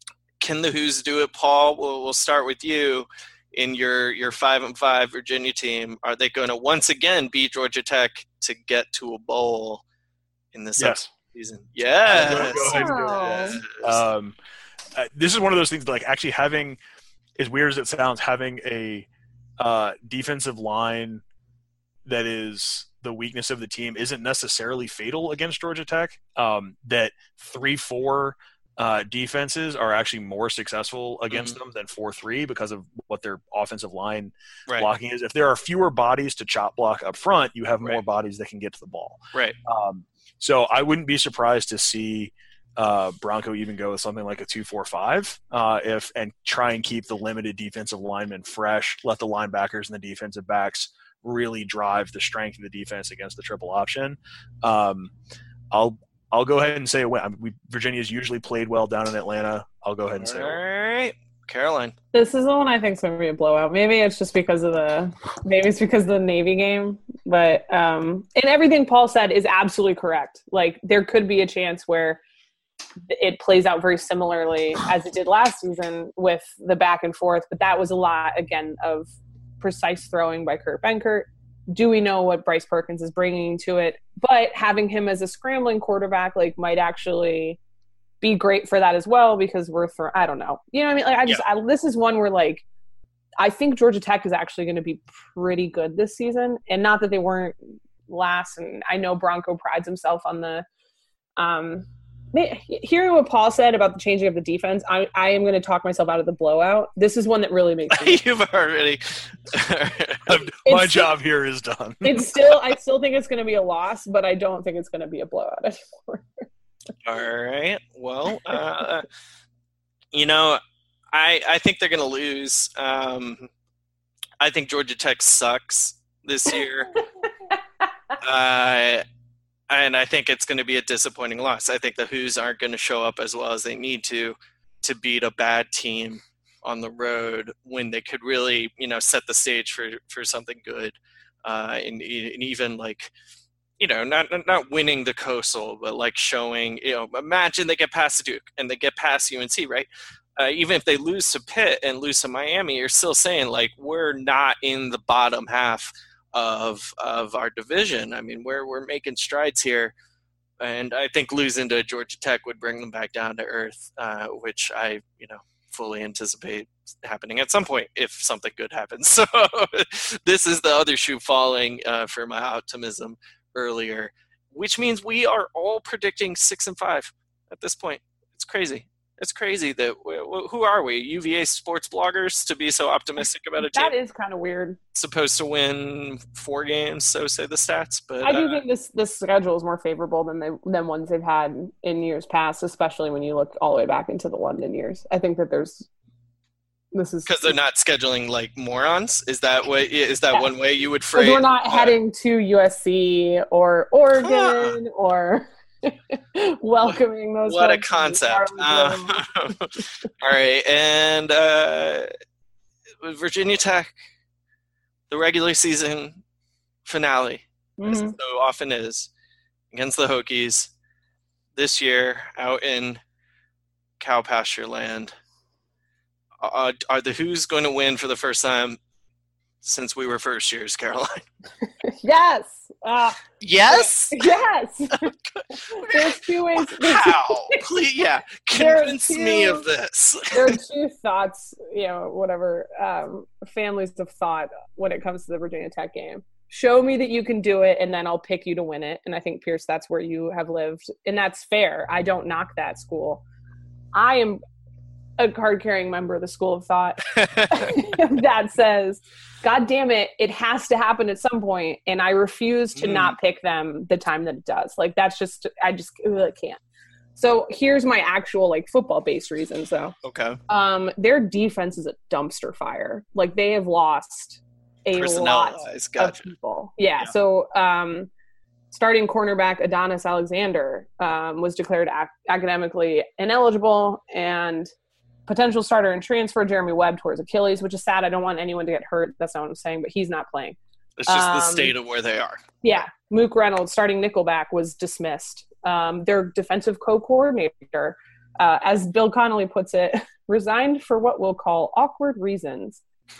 Can the Who's do it, Paul? We'll start with you. In your 5-5 Virginia team, are they going to once again beat Georgia Tech to get to a bowl in this season? Yes. Go ahead and go. This is one of those things, like, actually having, as weird as it sounds, having a defensive line that is the weakness of the team isn't necessarily fatal against Georgia Tech. That 3-4 defenses are actually more successful against them than 4-3 because of what their offensive line blocking is. If there are fewer bodies to chop block up front, you have more bodies that can get to the ball. Right. So I wouldn't be surprised to see Bronco even go with something like a 2-4-5 and try and keep the limited defensive linemen fresh, let the linebackers and the defensive backs really drive the strength of the defense against the triple option. I'll go ahead and say a win. Virginia's usually played well down in Atlanta. I'll go ahead and say all right. Caroline. This is the one I think is going to be a blowout. Maybe it's just because of the Navy game. But and everything Paul said is absolutely correct. Like, there could be a chance where it plays out very similarly as it did last season with the back and forth. But that was a lot, again, of precise throwing by Kurt Benkert. Do we know what Bryce Perkins is bringing to it? But having him as a scrambling quarterback, like, might actually be great for that as well, because I don't know. You know what I mean? Like, this is one where, like, I think Georgia Tech is actually going to be pretty good this season. And not that they weren't last. And I know Bronco prides himself on the hearing what Paul said about the changing of the defense, I am going to talk myself out of the blowout. This is one that really makes me. You've already. My job here is done. I still think it's going to be a loss, but I don't think it's going to be a blowout anymore. All right. Well, I think they're going to lose. I think Georgia Tech sucks this year. And I think it's going to be a disappointing loss. I think the Who's aren't going to show up as well as they need to beat a bad team on the road when they could really, set the stage for something good. And even, like, not winning the Coastal, but, like, showing, imagine they get past Duke and they get past UNC, right? Even if they lose to Pitt and lose to Miami, you're still saying, like, we're not in the bottom half of our division. I mean, we're making strides here, and I think losing to Georgia Tech would bring them back down to earth, which I fully anticipate happening at some point if something good happens. So this is the other shoe falling for my optimism earlier, which means we are all predicting 6-5 at this point. It's crazy. It's crazy that who are we, UVA sports bloggers, to be so optimistic about a team? That is kind of weird. Supposed to win 4 games, so say the stats. But I do think this schedule is more favorable than ones they've had in years past, especially when you look all the way back into the London years. I think that this is because they're not scheduling like morons. Is that one way you would phrase? We're not heading to USC or Oregon or. Welcoming those. What a concept! All right, and Virginia Tech, the regular season finale, as it so often is, against the Hokies this year out in cow pasture land. Are the Who's going to win for the first time since we were first years, Caroline? Yes. Yes? Yes. There's 2 ways. How? Please, convince me of this. There are 2 thoughts, whatever families have thought when it comes to the Virginia Tech game. Show me that you can do it, and then I'll pick you to win it. And I think, Pierce, that's where you have lived. And that's fair. I don't knock that school. I am a card-carrying member of the school of thought that says, God damn it, it has to happen at some point, and I refuse to not pick them the time that it does. Like, that's just, I just really can't. So here's my actual, like, football-based reasons, though. Okay. Their defense is a dumpster fire. Like, they have lost a lot of people. Yeah. So starting cornerback Adonis Alexander was declared academically ineligible, and potential starter and transfer Jeremy Webb towards Achilles, which is sad. I don't want anyone to get hurt. That's not what I'm saying, but he's not playing. It's just the state of where they are. Yeah. Mook Reynolds, starting nickelback, was dismissed. Their defensive co-coordinator as Bill Connolly puts it, resigned for what we'll call awkward reasons.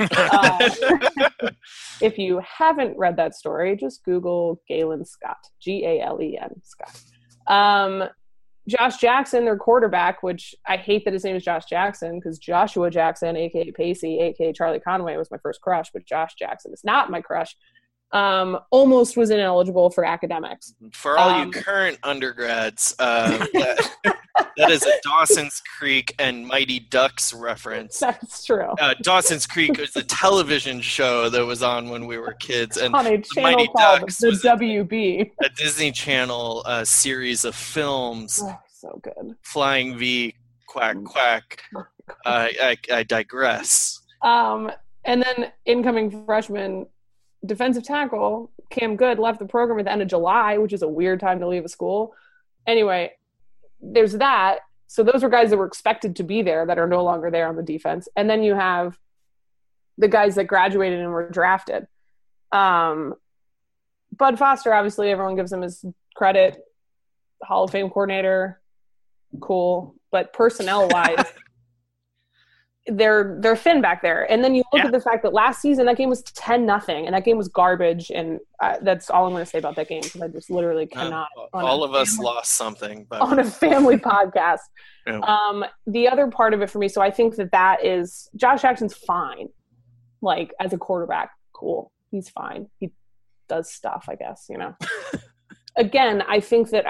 If you haven't read that story, just Google Galen Scott, Galen Scott. Josh Jackson, their quarterback, which I hate that his name is Josh Jackson because Joshua Jackson, aka Pacey, aka Charlie Conway, was my first crush, but Josh Jackson is not my crush. Almost was ineligible for academics. For all you current undergrads, that is a Dawson's Creek and Mighty Ducks reference. That's true. Dawson's Creek was a television show that was on when we were kids, and on a channel called the WB, a Disney Channel series of films. Oh, so good. Flying V, quack quack. I digress. And then incoming freshman defensive tackle Cam Good left the program at the end of July, which is a weird time to leave a school. Anyway, there's that. So those were guys that were expected to be there that are no longer there on the defense. And then you have the guys that graduated and were drafted. Bud Foster, obviously, everyone gives him his credit. Hall of Fame coordinator, cool. But personnel-wise, they're thin back there. And then you look at the fact that last season that game was 10-0, and that game was garbage. And that's all I'm going to say about that game because I just literally cannot. All of us lost something, but on a family podcast. Yeah. The other part of it for me, so I think that is Josh Jackson's fine. Like as a quarterback, cool. He's fine. He does stuff, I guess. Again, I think that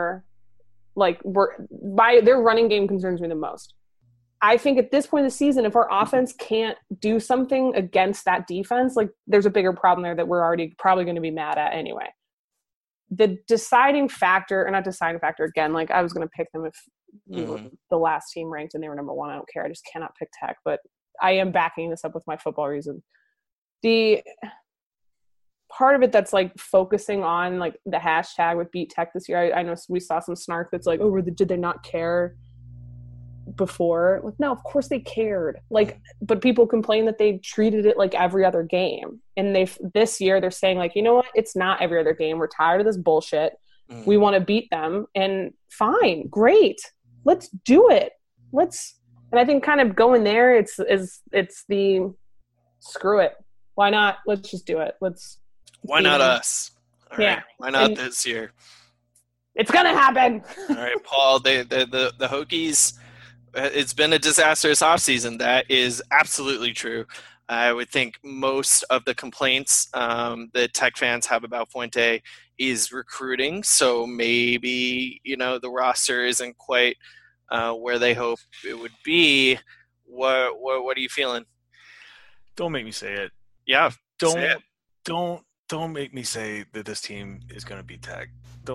their running game concerns me the most. I think at this point in the season, if our offense can't do something against that defense, like there's a bigger problem there that we're already probably going to be mad at anyway. The deciding factor, or not deciding factor again, like I was going to pick them if we were the last team ranked and they were number one. I don't care. I just cannot pick Tech, but I am backing this up with my football reason. The part of it that's like focusing on like the hashtag with Beat Tech this year. I know we saw some snark that's like, oh, did they not care before? Like, no, of course they cared. Like, but people complain that they treated it like every other game. And this year they're saying like, you know what? It's not every other game. We're tired of this bullshit. We want to beat them, and fine, great. Let's do it. And I think kind of going there, it's the screw it. Why not? Let's just do it. Why not us? All yeah. Right. Why not this year? It's gonna happen. All right, Paul. The Hokies. It's been a disastrous offseason. That is absolutely true. I would think most of the complaints that Tech fans have about Fuente is recruiting. So maybe, the roster isn't quite where they hope it would be. What are you feeling? Don't make me say it. Yeah. Don't make me say that this team is going to beat Tech.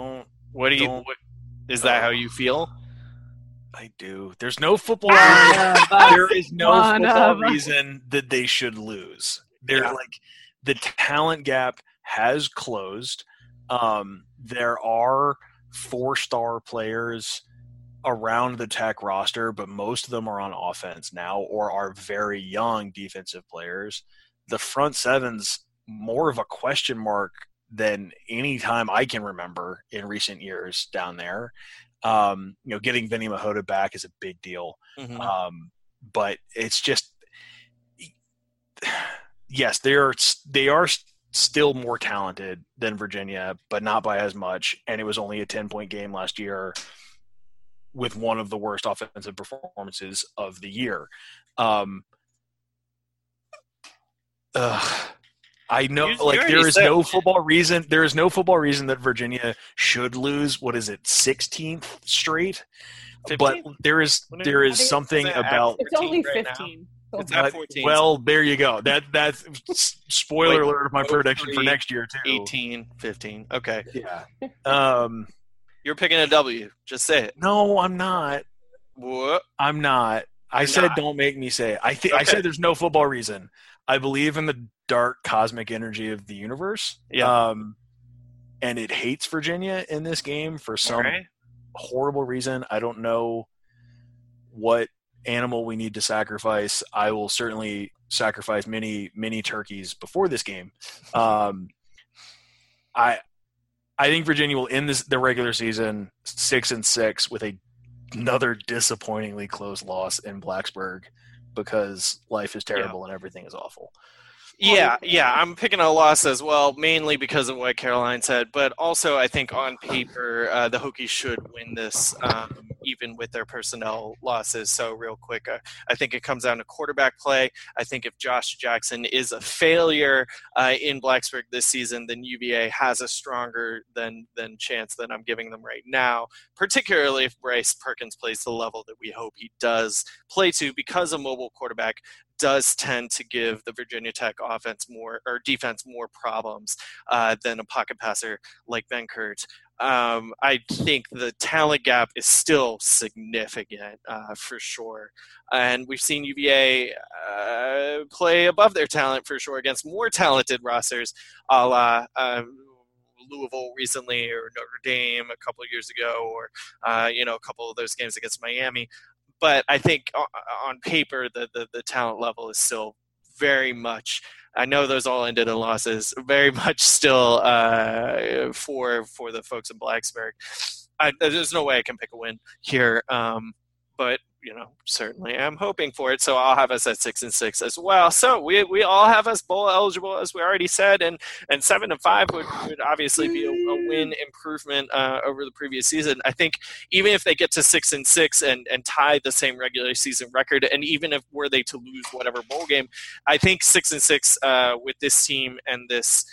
Is that how you feel? I do. There's no football reason. There is no football reason that they should lose. The talent gap has closed. There are 4-star players around the Tech roster, but most of them are on offense now or are very young defensive players. The front seven's more of a question mark than any time I can remember in recent years down there. Getting Vinny Mahota back is a big deal. But it's just, yes, they are still more talented than Virginia, but not by as much. And it was only a 10-point game last year with one of the worst offensive performances of the year. I know, there is no football reason that Virginia should lose. What is it, 16th straight? 15? But there is something about. It's only 15. It's at 14. Well, there you go. That's spoiler alert of my prediction for next year too. 18, 15. Okay. Yeah. You're picking a W. Just say it. No, I'm not. What? I'm not. I said don't make me say it. I said there's no football reason. I believe in the dark cosmic energy of the universe. Yeah. And it hates Virginia in this game for some horrible reason. I don't know what animal we need to sacrifice. I will certainly sacrifice many, many turkeys before this game. I think Virginia will end the regular season 6-6 with a another disappointingly close loss in Blacksburg because life is terrible and everything is awful. Yeah, I'm picking a loss as well, mainly because of what Caroline said, but also I think on paper the Hokies should win this, even with their personnel losses. So real quick, I think it comes down to quarterback play. I think if Josh Jackson is a failure in Blacksburg this season, then UVA has a stronger than chance than I'm giving them right now, particularly if Bryce Perkins plays the level that we hope he does play to, because a mobile quarterback does tend to give the Virginia Tech defense more problems than a pocket passer like Venkert. I think the talent gap is still significant for sure. And we've seen UVA play above their talent for sure against more talented rosters, a la Louisville recently, or Notre Dame a couple of years ago, or a couple of those games against Miami. But I think on paper, the talent level is still very much, I know those all ended in losses, very much still for the folks in Blacksburg. There's no way I can pick a win here, but certainly I'm hoping for it. So I'll have us at 6-6 as well. So we all have us bowl eligible, as we already said, and 7-5 would obviously be a win improvement over the previous season. I think even if they get to 6-6 and tie the same regular season record, and even if were they to lose whatever bowl game, I think 6-6 with this team and this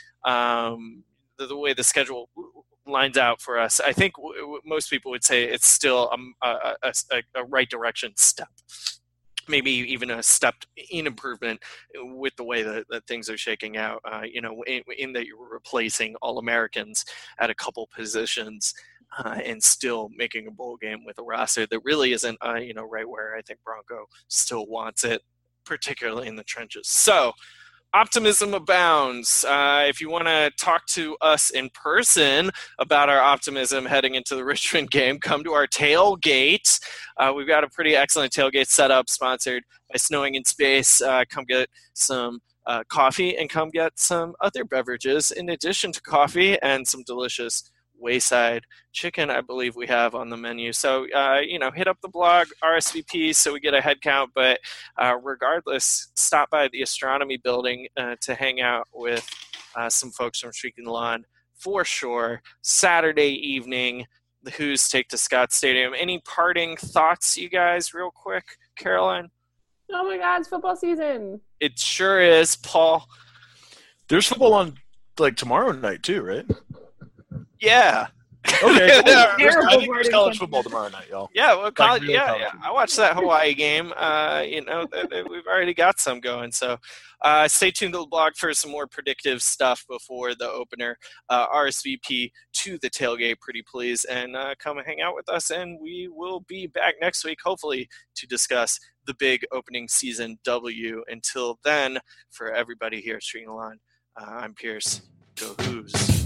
the way the schedule lines out for us, I think most people would say it's still a right direction step, maybe even a step in improvement with the way that things are shaking out. In that you're replacing All-Americans at a couple positions and still making a bowl game with a roster that really isn't right where I think Bronco still wants it, particularly in the trenches. So optimism abounds. If you want to talk to us in person about our optimism heading into the Richmond game, come to our tailgate. We've got a pretty excellent tailgate setup sponsored by Snowing in Space. Come get some coffee and come get some other beverages in addition to coffee, and some delicious Wayside chicken, I believe we have on the menu. So, hit up the blog, RSVP, so we get a head count. But regardless, stop by the Astronomy Building to hang out with some folks from Streaking the Lawn for sure. Saturday evening, the Who's take to Scott Stadium. Any parting thoughts, you guys, real quick? Caroline? Oh my God, it's football season. It sure is, Paul. There's football on tomorrow night too, right? Yeah. Okay. There's college football tomorrow night, y'all. Yeah, well, college I watched that Hawaii game. We've already got some going. So stay tuned to the blog for some more predictive stuff before the opener. RSVP to the tailgate, pretty please, and come hang out with us. And we will be back next week, hopefully, to discuss the big opening season W. Until then, for everybody here at Streaking the Lawn, I'm Pierce. Go Who's.